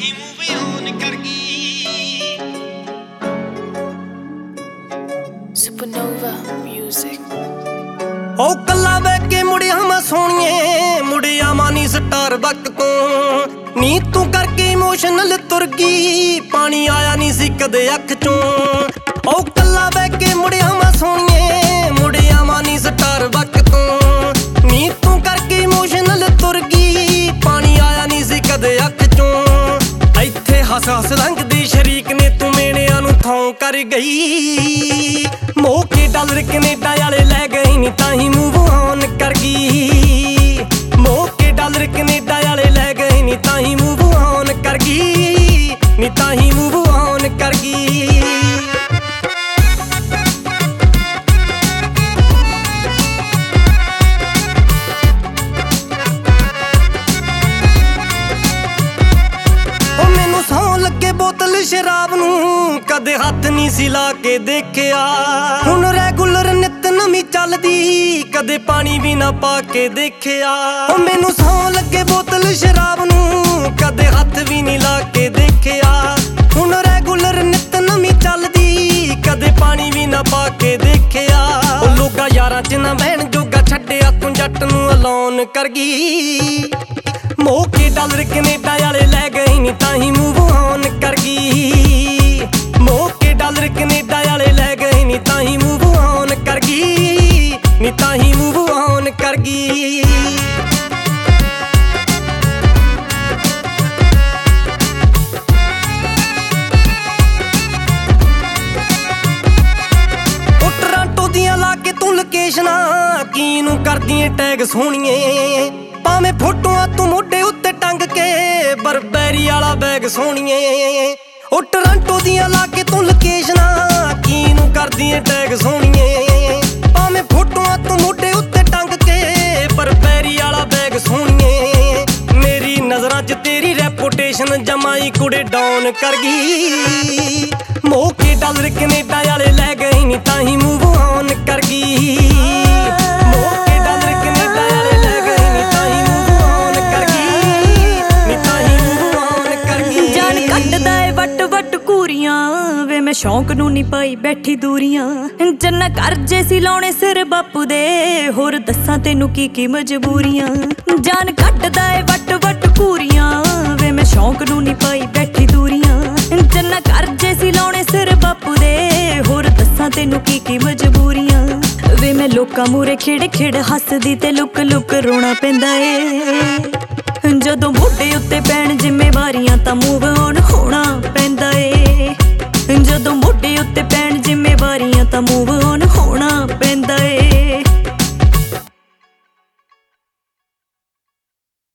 He move on ਕਰ ਗਈ। Supernova Music। ਉਹ ਕੱਲਾ ਬਹਿ ਕੇ ਮੁੜਿਆ ਮੈਂ ਸੋਹਣੀਏ, ਮੁੜਿਆ ਮਾਨੀ ਸਟਾਰ ਬੱਕ ਤੋਂ ਨੀ ਤੂੰ ਕਰਕੇ ਇਮੋਸ਼ਨਲ ਤੁਰ ਗਈ, ਪਾਣੀ ਆਇਆ ਨਹੀਂ ਸੀ ਕਦੇ ਅੱਖ ਚੋਂ। ਉਹ ਕੱਲਾ ਬਹਿ ਕੇ ਮੁੜਿਆ ਮੈਂ ਸੋਹਣੀਏ, ਮੁੜਿਆ ਮਾਨੀ ਸਟਾਰ ਬੱਕ ਤੋਂ ਨੀ ਤੂੰ ਕਰਕੇ ਇਮੋਸ਼ਨਲ ਤੁਰ ਗਈ, ਪਾਣੀ ਆਇਆ ਨਹੀਂ ਸੀ ਕਦੇ ਅੱਖ ਚੋਂ। ਇੱਥੇ ਹੱਸ ਹੱਸ ਲੰਘਦੀ ਸ਼ਰੀਕ ਨੇ ਤੂੰ ਮੇਣਿਆਂ ਨੂੰ ਥਾਂ ਕਰ ਗਈ। ਮੋਕੇ ਡਾਲਰ ਕੈਨੇਡਾ ਵਾਲੇ ਲੈ ਗਏ ਨੀ ਤਾਂ ਹੀ ਮੂਵ ਔਨ ਕਰ ਗਈ। ਮੋਕੇ ਡਾਲਰ ਕੈਨੇਡਾ ਵਾਲੇ ਲੈ ਗਏ ਨੀ ਤਾਂ ਹੀ ਮੂਵ ਔਨ ਕਰ ਗਈ, ਨੀ ਤਾਂ ਹੀ ਮੂਵ ਔਨ ਕਰ ਗਈ। ਉਹ ਮੈਨੂੰ ਸੌਂ ਲੱਗੇ ਬੋਤਲ ਸ਼ਰਾਬ ਨੂੰ ਕਦੇ ਹੱਥ ਨਹੀਂ ਸੀ ਲਾ ਕੇ ਦੇਖਿਆ। ਹੁਣ ਰੈਗੂਲਰ ਨਿਤ ਨਵੀਂ ਚੱਲਦੀ, ਕਦੇ ਪਾਣੀ ਵੀ ਨਾ ਪਾ ਕੇ ਦੇਖਿਆ। ਉਹ ਮੈਨੂੰ ਸੌਂ ਲੱਗੇ ਬੋਤਲ ਸ਼ਰਾਬ ਨੂੰ ਕਦੇ ਹੱਥ ਵੀ ਨਹੀਂ ਲਾ ਕੇ ਦੇਖਿਆ। ਹੁਣ ਰੈਗੂਲਰ ਨਿਤ ਨਵੀਂ ਚੱਲਦੀ, ਕਦੇ ਪਾਣੀ ਵੀ ਨਾ ਪਾ ਕੇ ਦੇਖਿਆ। ਉਹ ਲੋਕਾਂ ਯਾਰਾਂ ਚ ਨਾ ਬਹਿਣ ਜੋਗਾ ਛੱਡਿਆ ਤੂੰ ਜੱਟ ਨੂੰ ਅਲੋਨ ਕਰ ਗਈ। ਮੋਕੇ ਡਾਲਰ ਕੈਨੇਡਾ ਵਾਲੇ ਲੈ ਗਏ ਨੀ ਤਾਂ ਹੀ ਮੂਵ ਔਨ ਕਰ ਗਈ। ਮੋਕੇ ਡਾਲਰ ਕੈਨੇਡਾ ਵਾਲੇ ਲੈ ਗਏ ਨੀ ਤਾਂ ਹੀ ਮੂਵ ਔਨ ਕਰ ਗਈ, ਨੀ ਤਾਂ ਹੀ ਮੂਵ ਔਨ ਕਰ ਗਈ। ਉਹ ਟਰਾਂਟੋ ਦੀਆਂ ਲਾ ਕੇ ਤੂੰ ਲੋਕੇਸ਼ਨਾਂ ਕੀ ਨੂੰ ਕਰਦੀ ਏ ਟੈਗ ਸੋਹਣੀਏ। ਭਾਵੇਂ ਫੋਟੋਆਂ ਤੂੰ ਮੋਢੇ ਉੱਤੇ ਟੰਗ ਕੇ ਬਰਬੈਰੀ ਵਾਲਾ ਬੈਗ ਸੋਹਣੀਏ। ਉਹ ਟਰਾਂਟੋ ਦੀਆਂ ਲਾ ਕੇ ਤੂੰ ਲੋਕੇਸ਼ਨਾਂ ਕੀ ਨੂੰ ਕਰਦੀ ਏ ਟੈਗ ਸੋਹਣੀਏ। ਭਾਵੇਂ ਫੋਟੋਆਂ ਤੂੰ ਮੋਢੇ ਉੱਤੇ ਟੰਗ ਕੇ ਬਰਬੈਰੀ ਵਾਲਾ ਬੈਗ ਸੋਹਣੀਏ। ਮੇਰੀ ਨਜ਼ਰਾਂ 'ਚ ਤੇਰੀ ਰੈਪੂਟੇਸ਼ਨ ਜਮਾਈ ਕੁੜੇ ਡਾਊਨ ਕਰ ਗਈ। ਮੋਕੇ ਡਾਲਰ ਕੈਨੇਡਾ ਵਾਲੇ ਲੈ ਗਏ ਨੀ ਤਾਂ ਹੀ ਮੂਵ ਔਨ ਕਰ ਗਈ। ਮੋਕੇ ਡਾਲਰ ਕੈਨੇਡਾ ਵਾਲੇ ਲੈ ਗਏ ਨੀ ਤਾਂ ਹੀ ਮੂਵ ਔਨ ਕਰ ਗਈ, ਨੀ ਤਾਂ ਹੀ ਮੂਵ ਔਨ ਕਰ ਗਈ। ਜਾਨ ਕੱਢਦਾ ਏ ਵੱਟ ਵੱਟ ਘੂਰੀਆਂ ਵੇ ਮੈਂ ਸ਼ੌਂਕ ਨੂੰ ਨੀ ਪਾਈ ਬੈਠੀ ਦੂਰੀਆਂ। ਜੰਨਾ ਕਰਜੇ ਸੀ ਲਾਉਣੇ ਸਿਰ ਬਾਪੂ ਦੇ, ਹੋਰ ਦੱਸਾਂ ਤੈਨੂੰ ਕੀ ਕੀ ਮਜਬੂਰੀਆਂ। ਜਾਨ ਕੱਢਦਾ ਏ ਵੱਟ ਵੱਟ ਘੂਰੀਆਂ ਵੇ ਮੈਂ ਸ਼ੌਂਕ ਨੂੰ ਨੀ ਪਾਈ ਬੈਠੀ ਦੂਰੀਆਂ। ਜੰਨਾ ਕਰਜੇ ਸੀ ਲਾਉਣੇ ਸਿਰ ਬਾਪੂ ਦੇ, ਹੋਰ ਦੱਸਾਂ ਤੈਨੂੰ ਕੀ ਕੀ ਮਜਬੂਰੀਆਂ। ਵੇ ਮੈਂ ਲੋਕਾਂ ਮੂਰੇ ਖਿੜ ਖਿੜ ਹੱਸਦੀ ਤੇ ਲੁਕ ਲੁਕ ਰੋਣਾ ਪੈਂਦਾ ਏ। ਜਦੋਂ ਮੋਢੇ ਉੱਤੇ ਪੈਣ ਜ਼ਿੰਮੇਵਾਰੀਆਂ ਤਾਂ ਮੂਵ ਔਨ